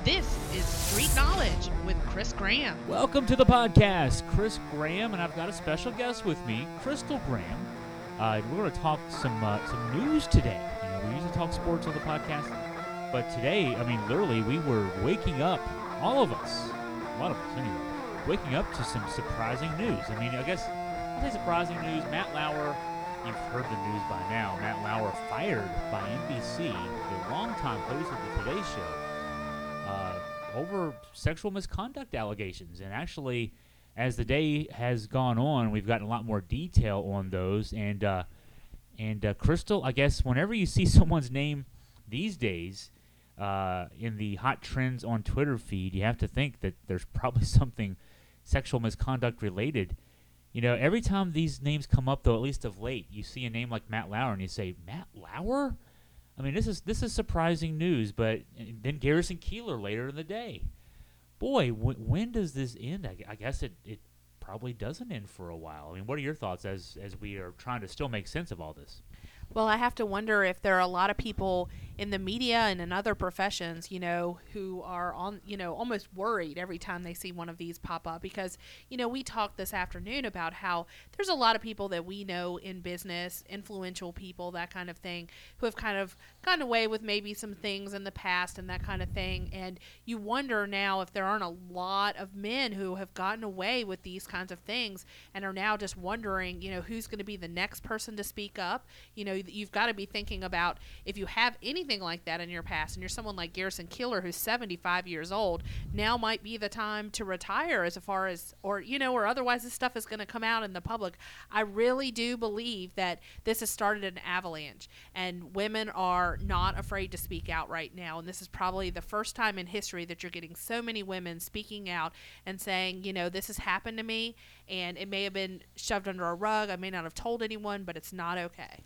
This is Street Knowledge with Chris Graham. Welcome to the podcast, Chris Graham, and I've got a special guest with me, Crystal Graham. We're going to talk some news today. We usually talk sports on the podcast, but today, literally, we were waking up, all of us, a lot of us anyway, waking up to some surprising news. I guess I'll say surprising news. Matt Lauer, you've heard the news by now. Matt Lauer fired by NBC, the longtime host of the Today Show, over sexual misconduct allegations. And actually, as the day has gone on, we've gotten a lot more detail on those. And Crystal, I guess whenever you see someone's name these days in the hot trends on Twitter feed, you have to think that there's probably something sexual misconduct related. Every time these names come up, though, at least of late, you see a name like Matt Lauer, and you say, Matt Lauer? This is surprising news. But then Garrison Keillor later in the day. Boy, when does this end? I guess it probably doesn't end for a while. What are your thoughts as we are trying to still make sense of all this? Well, I have to wonder if there are a lot of people in the media and in other professions, who are on, almost worried every time they see one of these pop up because, we talked this afternoon about how there's a lot of people that we know in business, influential people, that kind of thing, who have kind of gotten away with maybe some things in the past and that kind of thing. And you wonder now if there aren't a lot of men who have gotten away with these kinds of things and are now just wondering, who's going to be the next person to speak up. You've got to be thinking about if you have anything like that in your past and you're someone like Garrison Keillor who's 75 years old, now might be the time to retire or otherwise this stuff is going to come out in the public. I really do believe that this has started an avalanche and women are not afraid to speak out right now. And this is probably the first time in history that you're getting so many women speaking out and saying, this has happened to me and it may have been shoved under a rug. I may not have told anyone, but it's not okay.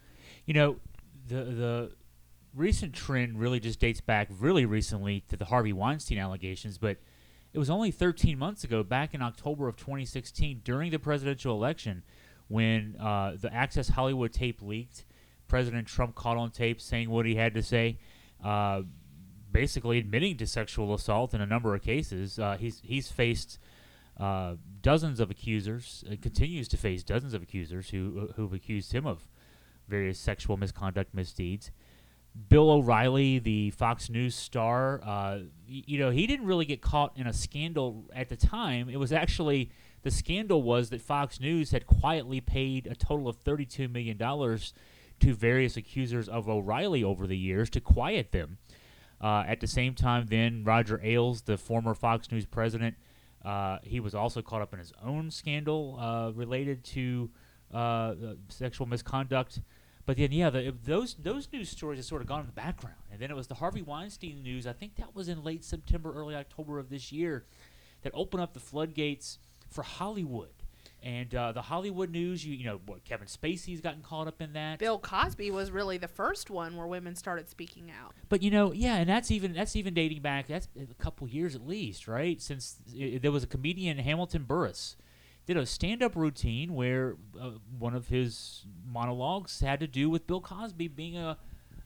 The recent trend really just dates back really recently to the Harvey Weinstein allegations, but it was only 13 months ago, back in October of 2016, during the presidential election, when the Access Hollywood tape leaked. President Trump caught on tape saying what he had to say, basically admitting to sexual assault in a number of cases. He's faced dozens of accusers, continues to face dozens of accusers who've accused him of various sexual misconduct, misdeeds. Bill O'Reilly, the Fox News star, he didn't really get caught in a scandal at the time. It was actually, the scandal was that Fox News had quietly paid a total of $32 million to various accusers of O'Reilly over the years to quiet them. At the same time, then, Roger Ailes, the former Fox News president, he was also caught up in his own scandal related to sexual misconduct. But then, those news stories have sort of gone in the background. And then it was the Harvey Weinstein news, I think that was in late September, early October of this year, that opened up the floodgates for Hollywood. And the Hollywood news, Kevin Spacey's gotten caught up in that. Bill Cosby was really the first one where women started speaking out. But and that's even dating back. That's a couple years at least, right? Since there was a comedian, Hamilton Burris, did a stand-up routine where one of his monologues had to do with Bill Cosby being a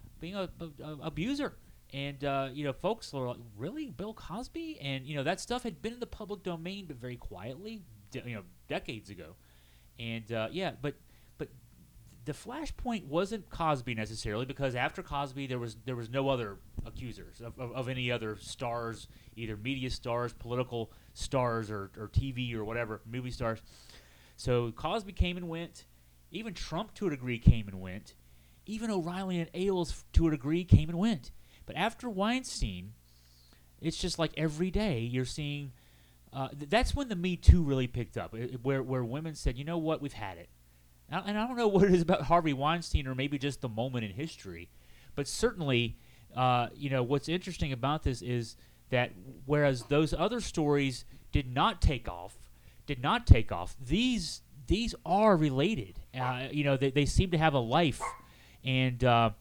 abuser. And folks were like, really, Bill Cosby? And that stuff had been in the public domain, but very quietly. Decades ago, and but the flashpoint wasn't Cosby necessarily, because after Cosby there was no other accusers of any other stars, either media stars, political stars, or TV or whatever, movie stars. So Cosby came and went. Even Trump to a degree came and went. Even O'Reilly and Ailes to a degree came and went. But after Weinstein, it's just like every day you're seeing. That's when the Me Too really picked up, where women said, you know what, we've had it. And I don't know what it is about Harvey Weinstein or maybe just the moment in history, but certainly, what's interesting about this is that whereas those other stories did not take off, these are related. They seem to have a life, and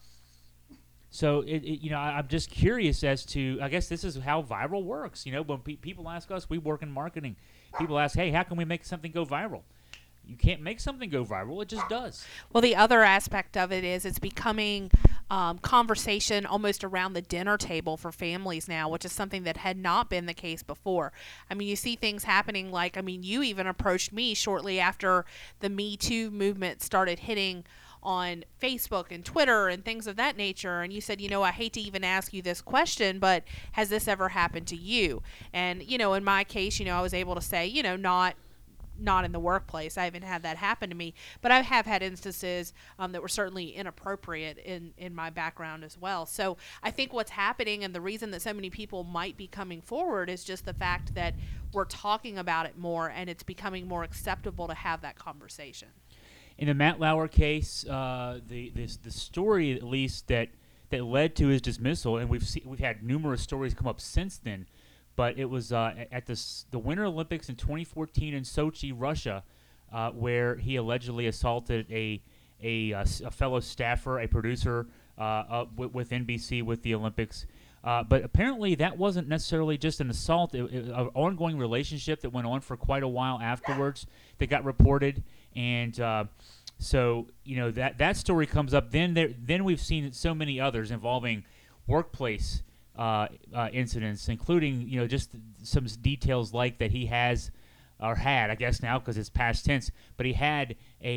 so I'm just curious as to, I guess this is how viral works. When people ask us, we work in marketing. People ask, hey, how can we make something go viral? you can't make something go viral. It just does. Well, the other aspect of it is it's becoming conversation almost around the dinner table for families now, which is something that had not been the case before. I mean, you see things happening like, I mean, you even approached me shortly after the Me Too movement started hitting on Facebook and Twitter and things of that nature, and you said, I hate to even ask you this question, but has this ever happened to you? And in my case, I was able to say, not in the workplace. I haven't had that happen to me, but I have had instances that were certainly inappropriate in my background as well. So I think what's happening, and the reason that so many people might be coming forward, is just the fact that we're talking about it more, and it's becoming more acceptable to have that conversation. In the Matt Lauer case, the story at least that led to his dismissal, and we've had numerous stories come up since then. But it was at the Winter Olympics in 2014 in Sochi, Russia, where he allegedly assaulted a fellow staffer, a producer with NBC with the Olympics. But apparently that wasn't necessarily just an assault. It was an ongoing relationship that went on for quite a while afterwards that got reported. And so, that story comes up. Then we've seen so many others involving workplace incidents, including just some details like that he has or had, I guess now because it's past tense, but he had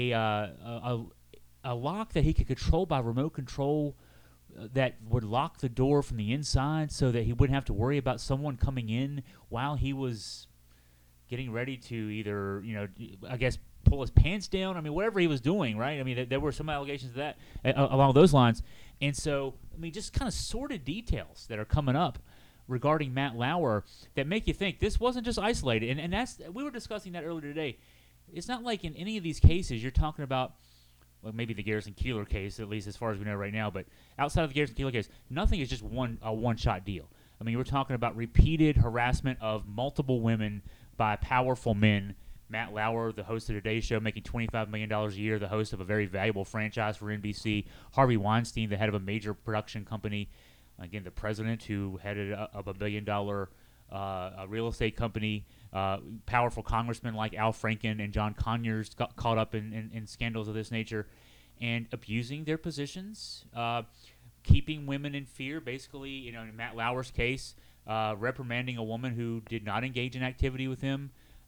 a lock that he could control by remote control that would lock the door from the inside so that he wouldn't have to worry about someone coming in while he was getting ready to either I guess pull his pants down. I mean, whatever he was doing, right? I mean, there were some allegations of that along those lines. And so, I mean, just kind of sordid details that are coming up regarding Matt Lauer that make you think this wasn't just isolated. And that's, we were discussing that earlier today. It's not like in any of these cases you're talking about, well, maybe the Garrison Keillor case, at least as far as we know right now, but outside of the Garrison Keillor case, nothing is just a one-shot deal. I mean, we're talking about repeated harassment of multiple women by powerful men. Matt Lauer, the host of Today Show, making $25 million a year, the host of a very valuable franchise for NBC. Harvey Weinstein, the head of a major production company. Again, the president who headed up $1 billion real estate company. Powerful congressmen like Al Franken and John Conyers got caught up in scandals of this nature. And abusing their positions, keeping women in fear. Basically, in Matt Lauer's case, reprimanding a woman who did not engage in activity with him.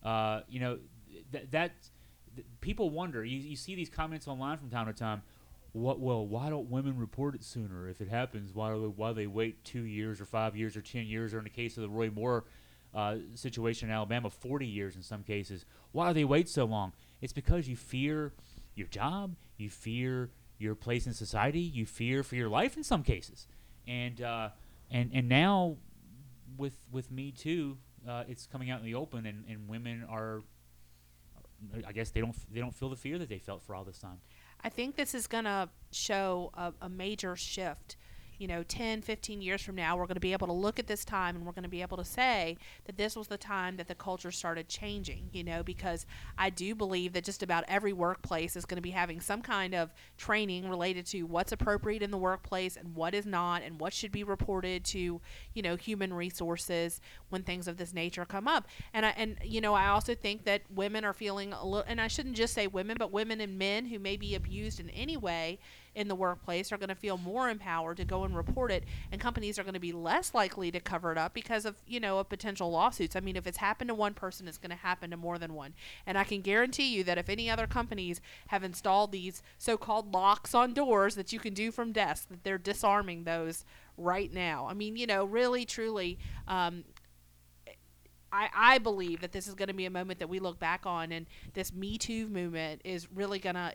That people wonder. You see these comments online from time to time. Why don't women report it sooner? If it happens, why they wait 2 years or 5 years or 10 years, or in the case of the Roy Moore situation in Alabama, 40 years in some cases? Why do they wait so long? It's because you fear your job, you fear your place in society, you fear for your life in some cases, and now with Me Too. It's coming out in the open, and women are, I guess they don't feel the fear that they felt for all this time. I think this is going to show a major shift. 10, 15 years from now, we're going to be able to look at this time and we're going to be able to say that this was the time that the culture started changing, because I do believe that just about every workplace is going to be having some kind of training related to what's appropriate in the workplace and what is not, and what should be reported to, human resources when things of this nature come up. And I also think that women are feeling a little, and I shouldn't just say women, but women and men who may be abused in any way in the workplace are going to feel more empowered to go and report it, and companies are going to be less likely to cover it up because of of potential lawsuits. I mean, if it's happened to one person, it's going to happen to more than one. And I can guarantee you that if any other companies have installed these so-called locks on doors that you can do from desks, that they're disarming those right now. I mean, really, truly, I believe that this is going to be a moment that we look back on, and this Me Too movement is really gonna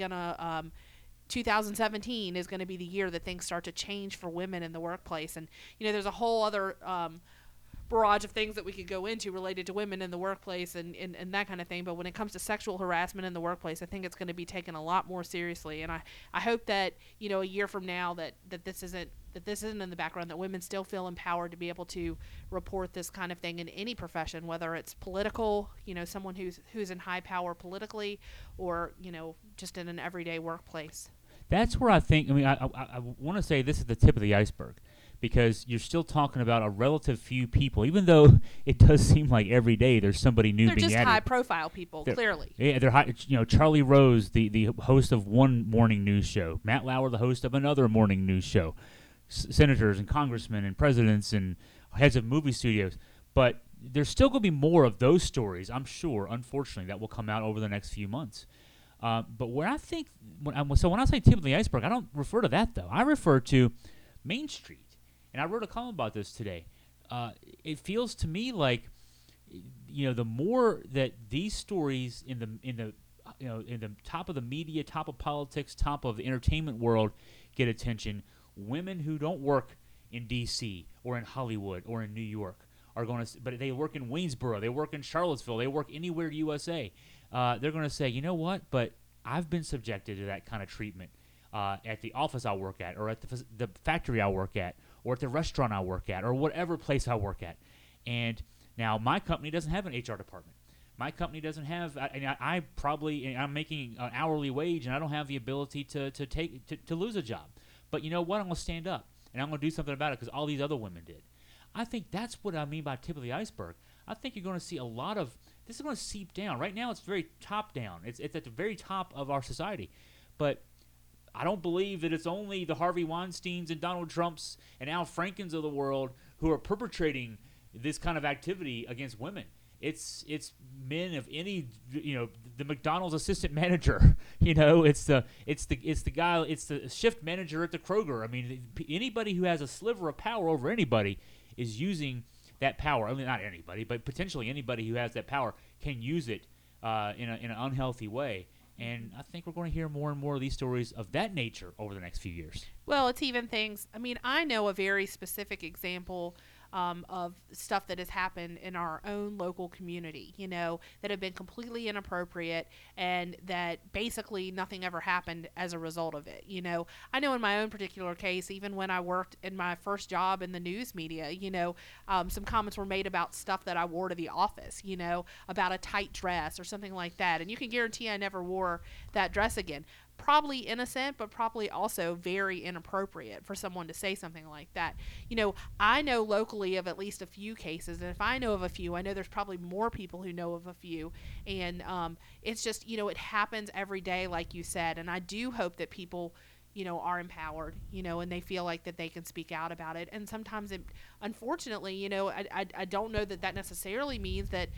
2017 is going to be the year that things start to change for women in the workplace. And there's a whole other barrage of things that we could go into related to women in the workplace and that kind of thing. But when it comes to sexual harassment in the workplace, I think it's going to be taken a lot more seriously. And I hope that a year from now that this isn't in the background, that women still feel empowered to be able to report this kind of thing in any profession, whether it's political, someone who's in high power politically, or just in an everyday workplace. That's where I think, I want to say this is the tip of the iceberg, because you're still talking about a relative few people, even though it does seem like every day there's somebody new They're being just added. high-profile people, clearly. Yeah, they're high. Charlie Rose, the host of one morning news show. Matt Lauer, the host of another morning news show. Senators and congressmen and presidents and heads of movie studios. But there's still going to be more of those stories, I'm sure, unfortunately, that will come out over the next few months. But where I think, when I say tip of the iceberg, I don't refer to that, though. I refer to Main Street. And I wrote a column about this today. It feels to me like, the more that these stories in the top of the media, top of politics, top of the entertainment world get attention, women who don't work in D.C. or in Hollywood or in New York are going to, but they work in Waynesboro, they work in Charlottesville, they work anywhere USA. They're going to say, you know what? But I've been subjected to that kind of treatment at the office I work at, or at the factory I work at, or at the restaurant I work at, or whatever place I work at. And now my company doesn't have an HR department. My company doesn't have. I'm making an hourly wage, and I don't have the ability to lose a job. But you know what? I'm going to stand up, and I'm going to do something about it because all these other women did. I think that's what I mean by tip of the iceberg. I think you're going to see a lot of this is going to seep down. Right now, it's very top down. It's at the very top of our society, but I don't believe that it's only the Harvey Weinsteins and Donald Trumps and Al Frankens of the world who are perpetrating this kind of activity against women. It's men of any, the McDonald's assistant manager, it's the guy, it's the shift manager at the Kroger. I mean, anybody who has a sliver of power over anybody is using that power. I mean, not anybody, but potentially anybody who has that power can use it in an unhealthy way. And I think we're going to hear more and more of these stories of that nature over the next few years. Well, it's even things. I mean, I know a very specific example of stuff that has happened in our own local community, that have been completely inappropriate and that basically nothing ever happened as a result of it. I know in my own particular case, even when I worked in my first job in the news media, some comments were made about stuff that I wore to the office, about a tight dress or something like that. And you can guarantee I never wore that dress again. Probably innocent, but probably also very inappropriate for someone to say something like that. I know locally of at least a few cases, and if I know of a few, I know there's probably more people who know of a few, and it's just, it happens every day, like you said, and I do hope that people, are empowered, and they feel like that they can speak out about it, and sometimes it, unfortunately, I don't know that necessarily means that,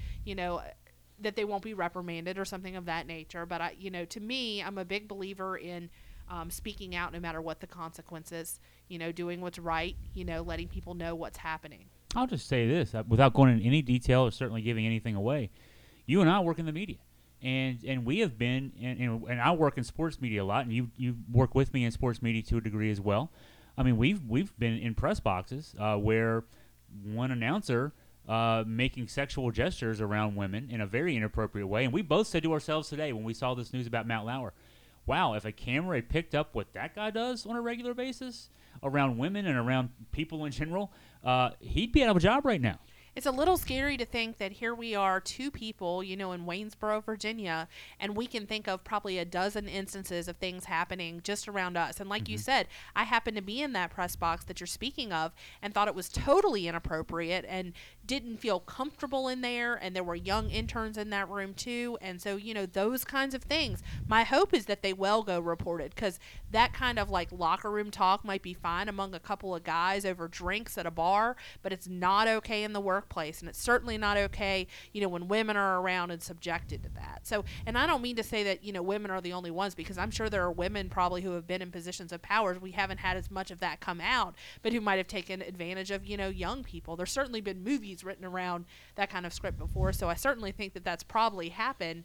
that they won't be reprimanded or something of that nature. But to me, I'm a big believer in speaking out no matter what the consequences, doing what's right, letting people know what's happening. I'll just say this, without going into any detail or certainly giving anything away. You and I work in the media, and we have been, and I work in sports media a lot, and you work with me in sports media to a degree as well. I mean, we've been in press boxes where one announcer making sexual gestures around women in a very inappropriate way. And we both said to ourselves today when we saw this news about Matt Lauer, wow, if a camera had picked up what that guy does on a regular basis around women and around people in general, he'd be out of a job right now. It's a little scary to think that here we are, two people, in Waynesboro, Virginia, and we can think of probably a dozen instances of things happening just around us. And like you said, I happened to be in that press box that you're speaking of and thought it was totally inappropriate and didn't feel comfortable in there. And there were young interns in that room too. And so, those kinds of things. My hope is that they will go reported, because that kind of like locker room talk might be fine among a couple of guys over drinks at a bar, but it's not okay in the workplace, and it's certainly not okay, when women are around and subjected to that. So, and I don't mean to say that, women are the only ones, because I'm sure there are women probably who have been in positions of power. We haven't had as much of that come out, but who might have taken advantage of, young people. There's certainly been movies written around that kind of script before, so I certainly think that that's probably happened.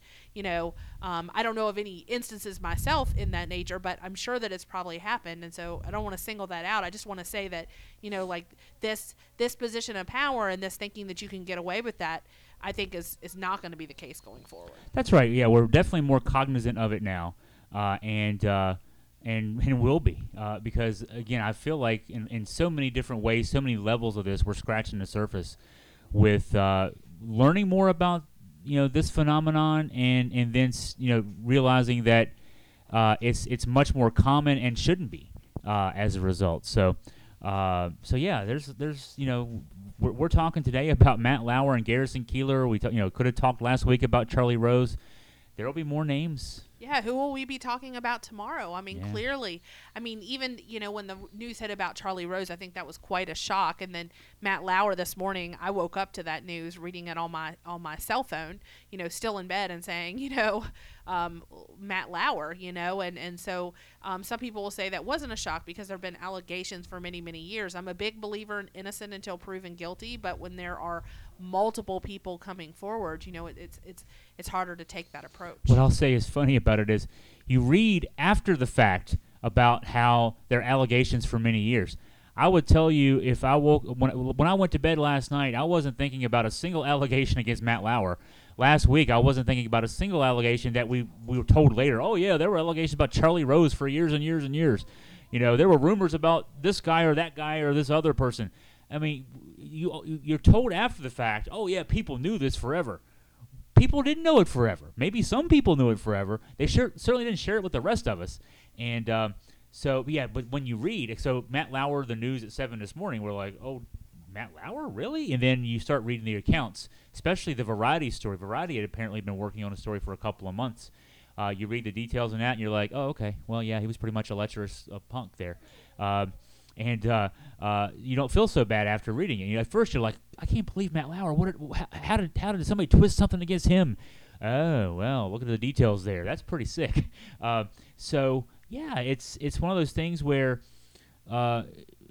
I don't know of any instances myself in that nature, but I'm sure that it's probably happened, and so I don't want to single that out. I just want to say that, like this position of power and this thinking that you can get away with that, I think is not going to be the case going forward. That's right. Yeah, we're definitely more cognizant of it now, and will be, because again, I feel like in so many different ways, so many levels of this, we're scratching the surface with learning more about this phenomenon, and then realizing that it's much more common and shouldn't be as a result. So So yeah, there's we're talking today about Matt Lauer and Garrison Keillor. We could have talked last week about Charlie Rose. There will be more names. Yeah, who will we be talking about tomorrow? I mean, Yeah. clearly, even, when the news hit about Charlie Rose, I think that was quite a shock. And then Matt Lauer this morning, I woke up to that news, reading it on my cell phone, still in bed, and saying, Matt Lauer, and so some people will say that wasn't a shock because there have been allegations for many, many years. I'm a big believer in innocent until proven guilty, but when there are multiple people coming forward, it's harder to take that approach. What I'll say is funny about it is you read after the fact about how there are allegations for many years. I would tell you if I when I went to bed last night, I wasn't thinking about a single allegation against Matt Lauer. Last week, I wasn't thinking about a single allegation that we were told later. Oh yeah, there were allegations about Charlie Rose for years and years and years. There were rumors about this guy or that guy or this other person. I mean, you're told after the fact, oh yeah, people knew this forever. People didn't know it forever. Maybe some people knew it forever. They certainly didn't share it with the rest of us. And but when you read, so Matt Lauer, the news at 7 this morning, we're like, oh, Matt Lauer, really? And then you start reading the accounts, especially the Variety story. Variety had apparently been working on a story for a couple of months. You read the details on that, and you're like, oh, okay, well, yeah, he was pretty much a lecherous punk there. And you don't feel so bad after reading it. At first, you're like, I can't believe Matt Lauer. How did somebody twist something against him? Oh, well, look at the details there. That's pretty sick. So yeah, it's one of those things where, at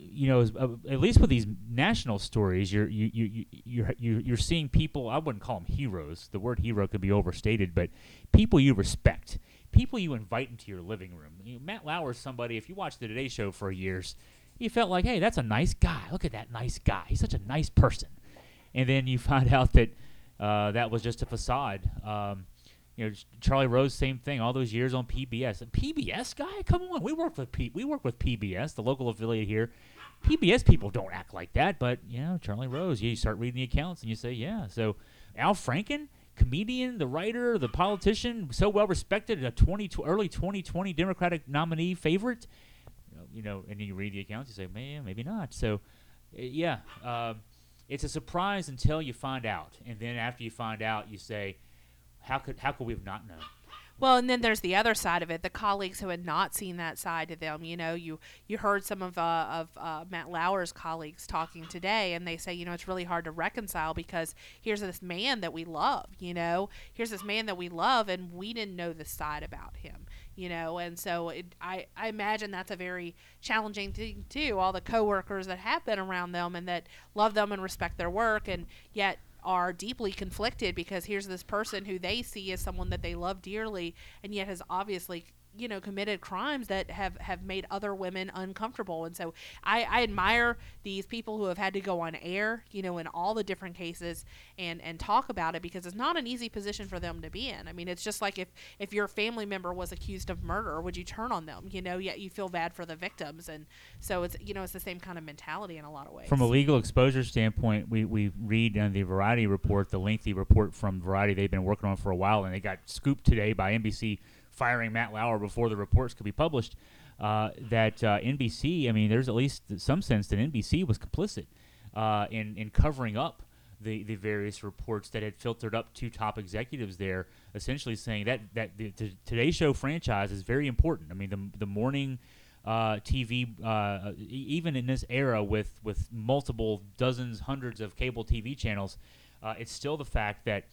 least with these national stories, you're seeing people. I wouldn't call them heroes. The word hero could be overstated, but people you respect, people you invite into your living room. Matt Lauer is somebody. If you watched the Today Show for years, you felt like, hey, that's a nice guy. Look at that nice guy. He's such a nice person. And then you find out that that was just a facade. Charlie Rose, same thing. All those years on PBS. A PBS guy? Come on. We work with PBS, the local affiliate here. PBS people don't act like that, but Charlie Rose. You start reading the accounts and you say, yeah. So Al Franken, comedian, the writer, the politician, so well respected, early 2020 Democratic nominee favorite. And you read the accounts, you say, man, maybe not. So, it's a surprise until you find out, and then after you find out, you say, how could we have not known? Well, and then there's the other side of it. The colleagues who had not seen that side of them. You heard some of Matt Lauer's colleagues talking today, and they say, it's really hard to reconcile because here's this man that we love. Here's this man that we love, and we didn't know this side about him. And so I imagine that's a very challenging thing too. All the coworkers that have been around them and that love them and respect their work, and yet are deeply conflicted because here's this person who they see as someone that they love dearly and yet has obviously committed crimes that have made other women uncomfortable. And so I admire these people who have had to go on air, in all the different cases and talk about it, because it's not an easy position for them to be in. I mean, it's just like if your family member was accused of murder, would you turn on them? Yet you feel bad for the victims. And so it's, it's the same kind of mentality in a lot of ways. From a legal exposure standpoint, we read in the Variety report, the lengthy report from Variety they've been working on for a while, and they got scooped today by NBC firing Matt Lauer before the reports could be published, that NBC, there's at least some sense that NBC was complicit in covering up the various reports that had filtered up to top executives there, essentially saying that the Today Show franchise is very important. The morning TV, even in this era with multiple dozens, hundreds of cable TV channels, it's still the fact that,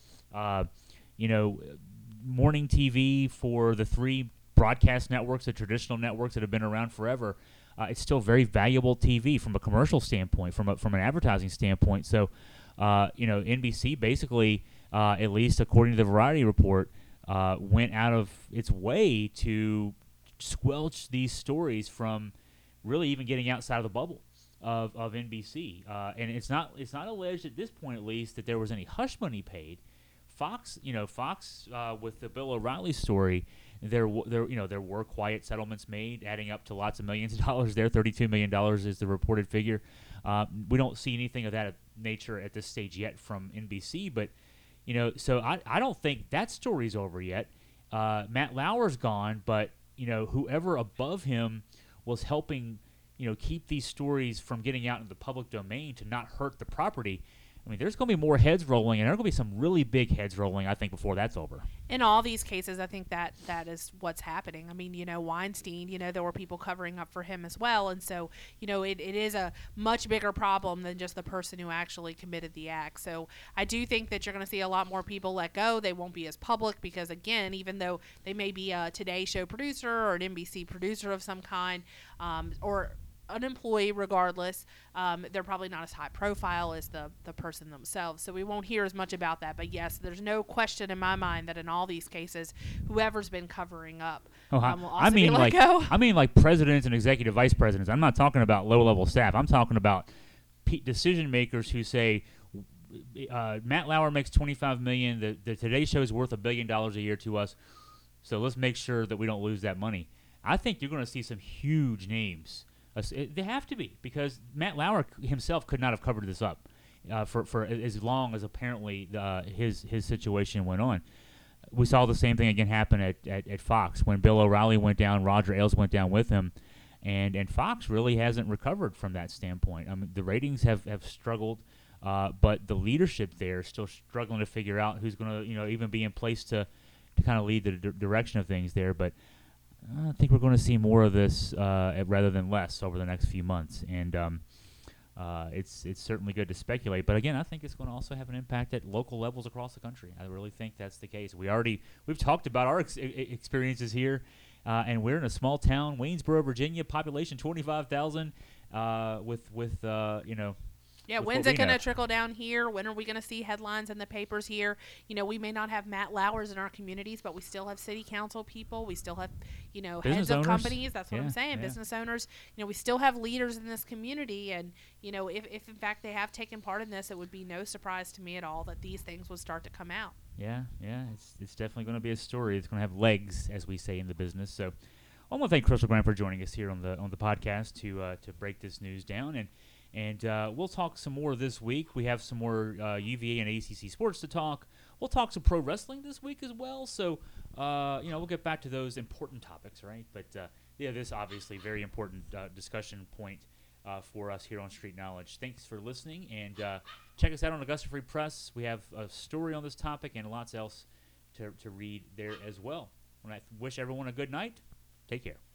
morning TV for the three broadcast networks, the traditional networks that have been around forever, it's still very valuable TV from a commercial standpoint, from an advertising standpoint. So, NBC basically, at least according to the Variety report, went out of its way to squelch these stories from really even getting outside of the bubble of NBC. And it's not alleged at this point, at least, that there was any hush money paid. Fox, with the Bill O'Reilly story, there were quiet settlements made, adding up to lots of millions of dollars there. $32 million is the reported figure. We don't see anything of that nature at this stage yet from NBC, but so I don't think that story's over yet. Matt Lauer's gone, but whoever above him was helping, keep these stories from getting out into the public domain to not hurt the property, I mean, there's going to be more heads rolling, and there are going to be some really big heads rolling, I think, before that's over. In all these cases, I think that is what's happening. I mean, Weinstein, there were people covering up for him as well. And so, it is a much bigger problem than just the person who actually committed the act. So I do think that you're going to see a lot more people let go. They won't be as public because, again, even though they may be a Today Show producer or an NBC producer of some kind, or an employee regardless, they're probably not as high profile as the person themselves, so we won't hear as much about that. But yes, there's no question in my mind that in all these cases, whoever's been covering up will also be let go. I mean like presidents and executive vice presidents. I'm not talking about low-level staff. I'm talking about decision makers who say Matt Lauer makes $25 million, the Today Show is worth $1 billion a year to us, so let's make sure that we don't lose that money. I think you're going to see some huge names. They have to be, because Matt Lauer himself could not have covered this up for as long as apparently his situation went on. We saw the same thing again happen at Fox when Bill O'Reilly went down. Roger Ailes went down with him, and Fox really hasn't recovered from that standpoint. I mean, the ratings have struggled, but the leadership there is still struggling to figure out who's going to even be in place to kind of lead the direction of things there. But I think we're going to see more of this rather than less over the next few months, and it's certainly good to speculate. But again, I think it's going to also have an impact at local levels across the country. I really think that's the case. We've talked about our experiences here, and we're in a small town, Waynesboro, Virginia, population 25,000, with Yeah, when's it going to trickle down here? When are we going to see headlines in the papers here? We may not have Matt Lauers in our communities, but we still have city council people. We still have, heads of companies. That's what I'm saying. Yeah. Business owners. We still have leaders in this community. And, if in fact they have taken part in this, it would be no surprise to me at all that these things would start to come out. Yeah. It's definitely going to be a story. It's going to have legs, as we say in the business. So I want to thank Crystal Graham for joining us here on the podcast to break this news down. And we'll talk some more this week. We have some more UVA and ACC sports to talk. We'll talk some pro wrestling this week as well. So, we'll get back to those important topics, right? But, this obviously very important discussion point for us here on Street Knowledge. Thanks for listening, and check us out on Augusta Free Press. We have a story on this topic and lots else to read there as well. I wish everyone a good night. Take care.